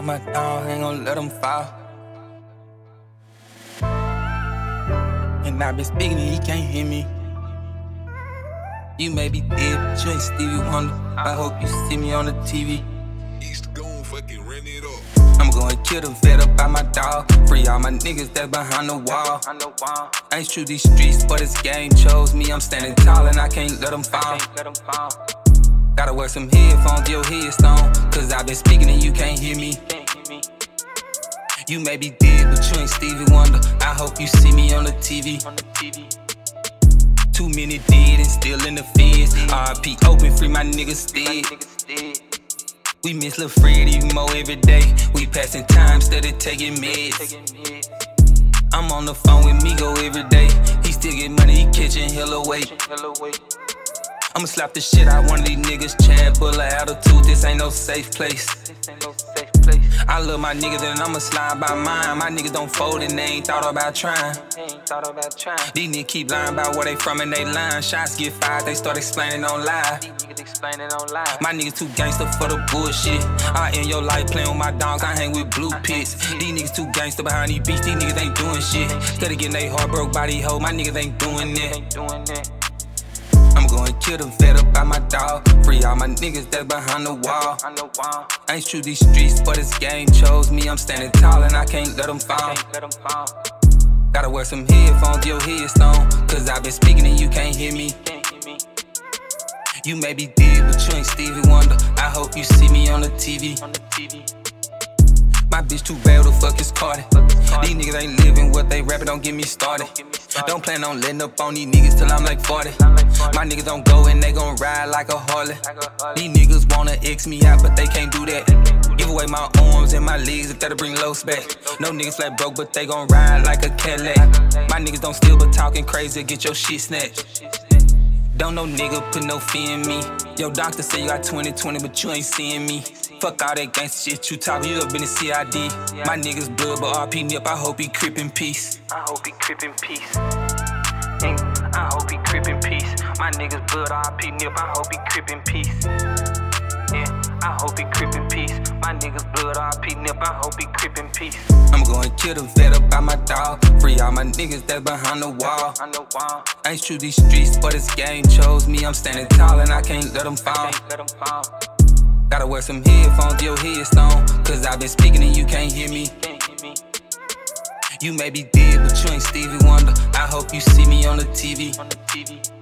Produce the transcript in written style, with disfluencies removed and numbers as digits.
I'm my dog, ain't gon' let him fall. And I been speaking and he can't hear me. You may be dead, but you ain't Stevie Wonder. I hope you see me on the TV. East gon' fucking run it up. I'm gonna kill the vet up by my dog. Free all my niggas that's behind the wall. I ain't true these streets, but this game chose me. I'm standing tall and I can't let them fall. Gotta wear some headphones, your headstone. Cause I been speaking and you can't hear me. You may be dead, but you ain't Stevie Wonder. I hope you see me on the TV. Too many dead and still in the feds. RP open, free my niggas dead. We miss Lil' Fred even more every day. We passing time, steady taking meds. I'm on the phone with Migo every day. He still get money, he catching hella weight. I'ma slap the shit out one of these niggas. Chad Buller attitude, this ain't no safe place. I love my niggas and I'ma slide by mine. My niggas don't fold and they ain't thought about trying. These niggas keep lying about where they from and they lying. Shots get fired, they start explaining on live. My niggas too gangster for the bullshit. I end your life playing with my dogs, I hang with blue pits. These niggas too gangster behind these beats, these niggas ain't doing shit. Steady getting they heart broke by these hoes, my niggas ain't doing that. I'm gonna kill the vet up by my dog. Free all my niggas that's behind the wall. I ain't true these streets, but this game chose me. I'm standing tall and I can't let them fall. Gotta wear some headphones, your headstone. Cause I been speaking and you can't hear me. You may be dead, but you ain't Stevie Wonder. I hope you see me on the TV. My bitch too bad, the fuck is Cardi. These niggas ain't living what they rapping, don't get me started. Don't plan on letting up on these niggas till I'm like 40. My niggas don't go and they gon' ride like a Harley. These niggas wanna X me out, but they can't do that. Give away my arms and my legs if that'll bring lows back. No niggas flat broke, but they gon' ride like a Cadillac. My niggas don't steal, but talking crazy, get your shit snatched. Don't no nigga put no fear in me. Yo, doctor say you got 20/20, but you ain't seeing me. Fuck all that gangsta shit you talk, you up in the CID. My niggas blood, but RP Nip, I hope he crip in peace. I hope he crip in peace. I hope he crip in peace. My niggas blood, RP Nip, I hope he crip in peace. I hope he crip in peace. My niggas blood, RP Nip, I hope he crip in peace. I'm gonna kill the vet up by my dog. Free all my niggas that's behind the wall. I ain't true these streets, but this game chose me. I'm standing tall and I can't let them fall. Gotta wear some headphones, your headstone. Cause I been speaking and you can't hear me. You may be dead, but you ain't Stevie Wonder. I hope you see me on the TV.